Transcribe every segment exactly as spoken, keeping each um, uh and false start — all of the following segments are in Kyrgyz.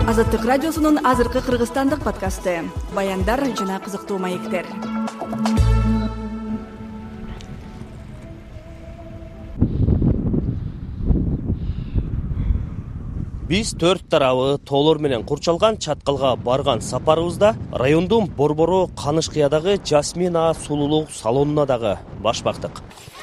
Азаттык радиосунун азыркы кыргызстандык подкасты. Баяндар жана кызыктуу маектер. Биз төрт тарабы тоолор менен курчалган Чаткалга барган сапарыбызда райондун Борбору Канышкыядагы Жасмина сулуулук салонуна дагы баш бактык.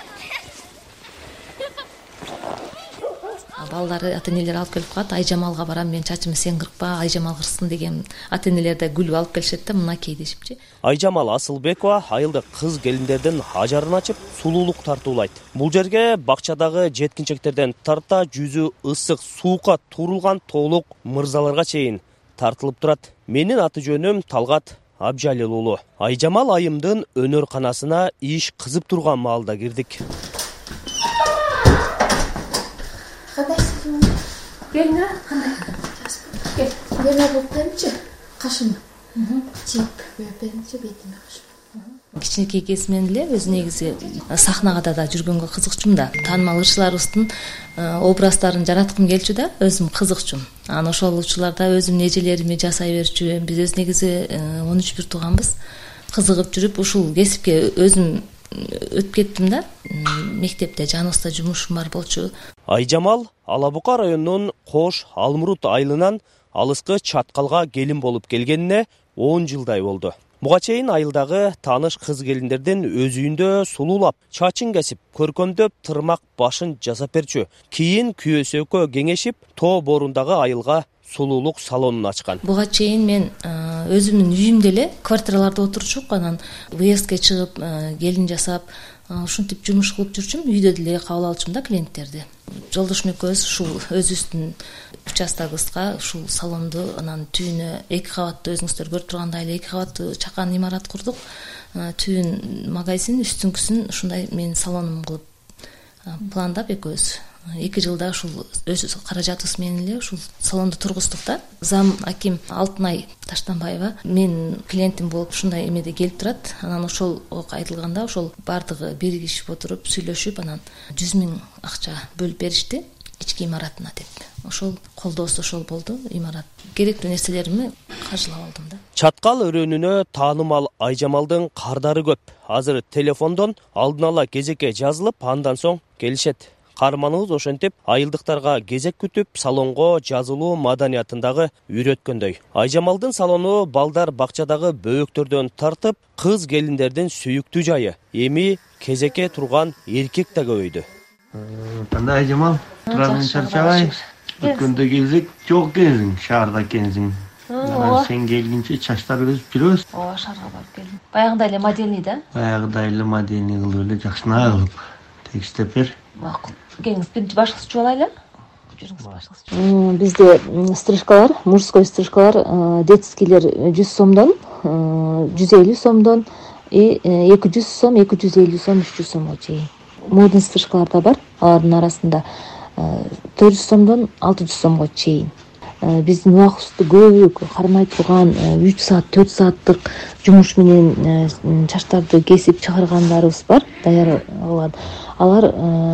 Балдары ата-энелер алып келип калат. Айжамалга барам, мен чачымды сен кыркпа, Айжамал кырсын деген ата-энелер да гүл алып келишет да, мынакей дешипчи. Айжамал Асылбекова айылдык кыз келиндердин ажарын ачып, сулуулук тартуулайт. Бул жерге бакчадагы жеткинчектерден тарта жүзү ысык суукка турулган тоолук мырзаларга чейин тартылып турат. Менин аты жөнүм Талгат Абжалил уулу. Айжамал айымдын өнөр-канасына иш кызып турган маалда кирдик. Кандайсың? Келиңер, кандай? Кел. Берме болуп берчи. Кашым. Чек берчи бетиме кашым. Кичинекей кезинен эле өзү негизи сахнага да жүргөнгө кызыкчумун да. Таанымал ырчыларыбыздын образдарын жараткым келчү да, өзүм кызыкчумун. Анан ошол учурларда өзүмдүн эжелерими жасай берчү. Биз өз негизи он үч бир тууганбыз. Кызыгып жүрүп ушул кесипке өзүм өтүп кеттим да. Мектепте жаныбызда жумушум бар болчу. Айжамал Алабука районунун Кош Алмурут айылынан алыскы Чаткалга келин болуп келгенине он жылдай болду. Буга чейин айылдагы тааныш кыз келиндердин өз үйүндө сулуулап, чачын кесип, көркөмдөп, тырмак башын жасап берчү. Кийин күйөөсү экөө кеңешип, тоо борундагы айылга сулуулук салонун ачкан. Буга чейин мен өзүмдүн үйүмдө эле квартираларда отурчук, анан выездке чыгып, келин жасап, ушинтип жумуш кылып жүрчүм. Үйдө деле кабыл алчумун да клиенттерди. Жолдошум экөөбүз ушул өзүбүздүн участогыбызга ушул салонду, анан түйүнө эки кабаттуу, өзүңүздөр көрүп тургандай эле эки кабаттуу чакан имарат курдук. Түйүн магазин, үстүңкүсүн ушундай менин салонум кылып пландап экөөбүз эки жылда ушул өз каражатыбыз менен эле ушул салонду тургуздук да. Зам аким Алтынай Таштанбаева мен клиентим болуп ушундай эмеде келип турат. Анан ошол айтылганда ошол бардыгы биригишип отуруп сүйлөшүп, анан жүз миң акча бөлүп беришти ички имаратына деп. Ошол колдоосу ошол болду. Имарат керектүү нерселеримди каржылап алдым да. Чаткал өрөөнүнө таанымал Айжамалдын кардары көп. Азыр телефондон алдын ала кезекке жазылып, андан соң келишет. Карманыбыз ошентип айылдыктарга кезек күтүп, салонго жазылуу маданиятындагы үйрөткөндөй. Айжамалдын салону балдар бакчадагы бөөктөрдөн тартып, кыз келиндердин сүйүктүү жайы. Эми кезекке турган эркек да көбөйдү. Кандай Айжамал? Турган чарчабай. Өткөндө келдик, жок келдиң, шаарда экенсиң. Сен келгенче чачтар өсүп жүрөбүз. Ооба, шаарга барып келдим. Баягындай эле модельный да? Баягындай эле модельный кылып эле жакшына кылып текстеп бер. Макул. Келиңиз, биринчи башкысы чуп алайлы. Жүрүңүз башкысы. Бизде стрижкалар, мужской стрижкалар, детскийлер жүз сомдон, жүз элүү сомдон, эки жүз сом, эки жүз элүү сом, үч жүз сомго чейин. Модный стрижкалар да бар. Алардын арасында төрт жүз сомдон алты жүз сомго чейин. Биздин убактыбызды көбү кармай турган үч саат, төрт сааттык жумуш менен чачтарды кесип чыгаргандарыбыз бар, даяр кылган. Алар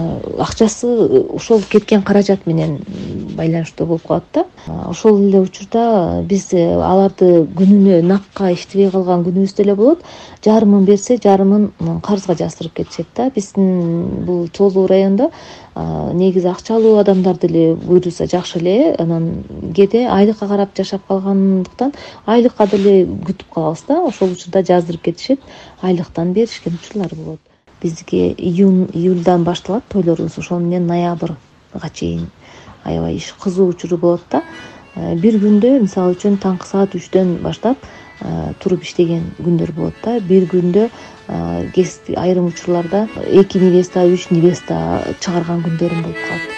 акчасы ошол кеткен каражат менен байланыштуу болуп калат да. Ошол эле учурда биз аларды күнүнө накка иштебей калган күнүбүз деле болот. Жарымын берсе, жарымын карызга жаздырып кетишет да. Биздин бул тоолуу райондо негизи акчалуу адамдар деле буйруса жакшы эле. Анан кээде айлыкка карап жашап калгандыктан айлыкка деле күтүп калабыз да. Ошол учурда жаздырып кетишет, айлыктан беришкен учурлар болот. Бизге июнь, июльдан башталат тойлорубуз, ошол менен ноябрга чейин аябай иш кызуу учуру болот да. Бир күндө, мисалы үчүн таңкы саат үчтөн баштап туруп иштеген күндөр болот да. Бир күндө кесип айрым учурларда эки невеста, үч невеста чыгарган күндөрүм болуп калат.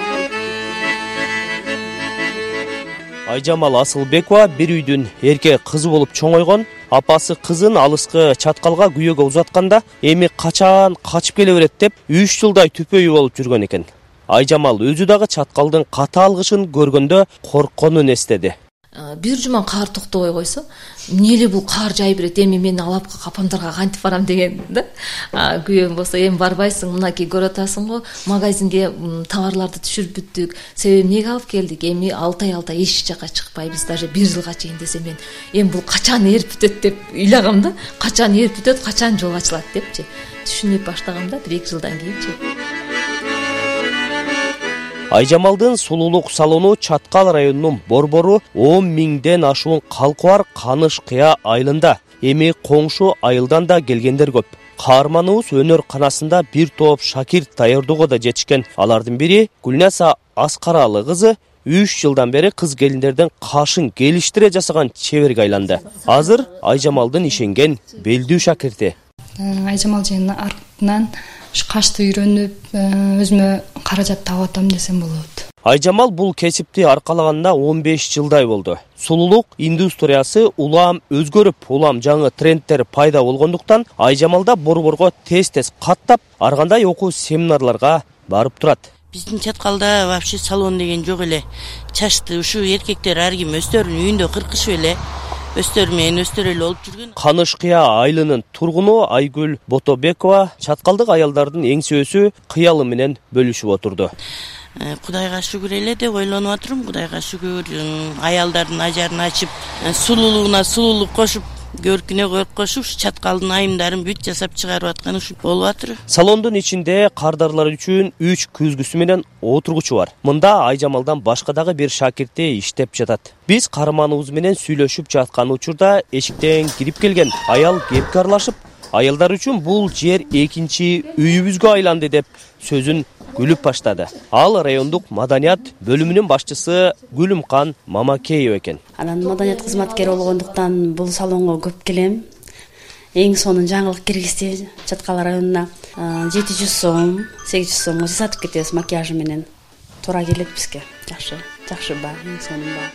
Айжамал Асылбекова бир үйдүн эркек кызы болуп чоңойгон. Апасы кызын алыскы Чаткалга күйөөгө узатканда, эми качан качып келе берет деп үч жылдай түпөйү болуп жүргөн экен. Айжамал өзү дагы Чаткалдын катаал кышын көргөндө коркконун эстеди. бир жума каар токтобой койсо, эмне эле бул каар жай берет, эми мен алапка капамдарга кантип барам деген да. Күйөөм болсо, эми барбайсың, мынакей көрүп атасың го, магазинге товарларды түшүрүп бүттүк. Себеби эмнеге алып келдик? Эми алты ай алты ай эч жака чыкпайбыз, даже бир жылга чейин десе мен эми бул качан эрип бүтөт деп ыйлагам да. Качан эрип бүтөт, качан жол ачылат депчи. Түшүнүп баштагам да, бир эки жылдан кийинчи. Айжамалдын сулуулук салону Чаткал районунун Борбору он миңден ашуун калкы бар Каныш Кыя айылында. Эми коңшу айылдан да келгендер көп. Каарманыбыз өнөр канасында бир топ шакирт даярдоого да жетишкен. Алардын бири Гүлнаса Аскаралы кызы үч жылдан бери кыз келиндердин кашын келиштире жасаган чеберге айланды. Азыр Айжамалдын ишенген белдүү шакирти. Айжамал жыйынын артынан кашты үйрөнүп, өзүмө каражат таап атам десем болот. Айжамал бул кесипти аркалаганына он беш жылдай болду. Сулуулук индустриясы улам өзгөрүп, улам жаңы трендтер пайда болгондуктан Айжамалда борборго тез-тез каттап, ар кандай окуу семинарларга барып турат. Биздин Чаткалда вообще салон деген жок эле. Чачты ушу эркектер ар ким өздөрүнүн үйүндө кыркышып эле, өстөр менен өстөр эле болуп жүргөн. Каныш Кыя айылынын тургуну Айгүл Ботобекова чаткалдык аялдардын эң сөзү кыялы менен бөлүшүп отурду. Кудайга шүгүр эле деп ойлонуп атырмын. Кудайга шүгүр, аялдардын ажарын ачып, сулуулугуна сулуулук кошуп, көркүнө көрк кошуп, Чаткалдын айымдарын бүт жасап чыгарып аткан ушул болуп атыр. Салондун ичинде кардарлар үчүн үч күзгүсү менен отургучу бар. Мында Айжамалдан башка дагы бир шакирти иштеп жатат. Биз каарманыбыз менен сүйлөшүп жаткан учурда эшиктен кирип келген аял кепке аралашып, аялдар үчүн бул жер экинчи үйүбүзгө айланды деп сөзүн күлүп баштады. Ал райондук маданият бөлүмүнүн башчысы Гүлүмкан Мамакеева экен. Анан маданият кызматкери болгондуктан бул салонго көп келем. Эң сонун жаңылык киргизди Чаткал районуна. жети жүз сом, сегиз жүз сомго жасатып кетебиз макияжы менен. Туура келет бизге. Жакшы, жакшы ба, эң сонун ба.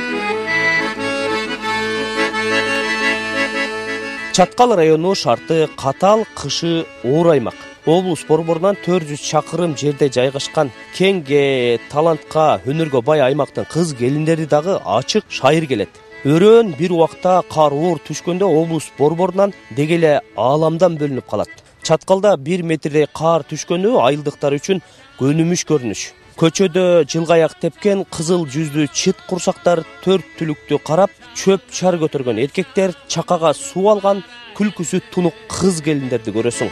Чаткал району шарты катал, кышы оор аймак. Облус борборунан төрт жүз чакырым жерде жайгашкан кеңге, талантка, өнөргө бай аймактын кыз келиндери дагы ачык шайыр келет. Өрөөн бир убакта кар оор түшкөндө облус борборунан дегеле ааламдан бөлүнүп калат. Чаткалда бир метрдей кар түшкөнү айылдыктар үчүн көнүмүш көрүнүш. Көчөдө жылгаяк тепкен кызыл жүздүү чыт курсактар төрт түлүктү карап, чөп чар көтөргөн эркектер, чакага суу алган күлкүсү тунук кыз келиндерди көрөсүң.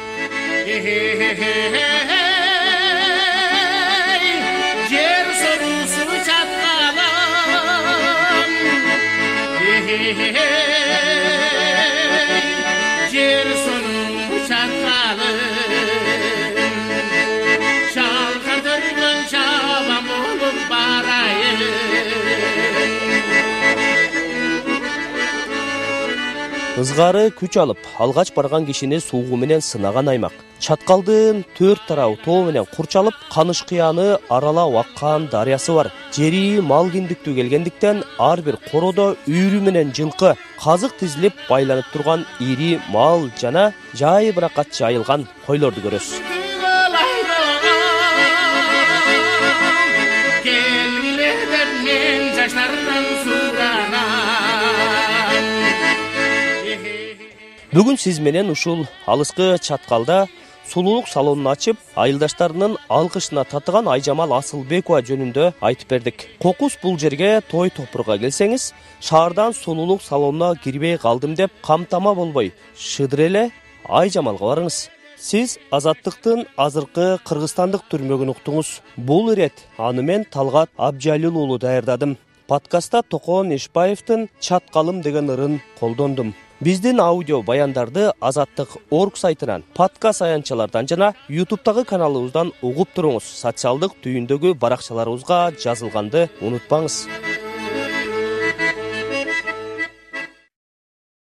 Жер сорусу Чаткалым, жер сорусу Чаткалым, шалкатырган чабам болуп барайын. Ызгары күч алып, алгач барган кишини суугу менен сынаган аймак. Чаткалдын төрт тарабы тоо менен курчалып, Каныш Кыяны аралап аккан дарыясы бар. Жери мал киндиктүү келгендиктен ар бир коrodо үйрү менен жылкы казык тизилип байланып турган ири мал жана жай биракат жайылган койлорду көрөсүз. Бүгүн сиз менен ушул алыскы Чаткалда сулуулук салонун ачып, айылдаштарынын алкышына татыган Айжамал Асылбекова жөнүндө айтып бердик. Кокус бул жерге той топурга келсеңиз, шаардан сулуулук салонуна кирбей калдым деп камтама болбой, шыдыр эле Айжамалга барыңыз. Сиз Азаттыктын азыркы кыргызстандык түрмөгүн уктуңуз. Бул ирет аны мен Талгат Абжалил уулу даярдадым. Подкастта Токон Ишбаевдин Чаткалым деген ырын колдондум. Биздин аудио баяндарды Азаттык точка орг сайтынан, подкаст аянтчалардан жана ютубтагы каналыбыздан угуп туруңуз. Социалдык түйүндөгү баракчаларыбызга жазылганды унутпаңыз.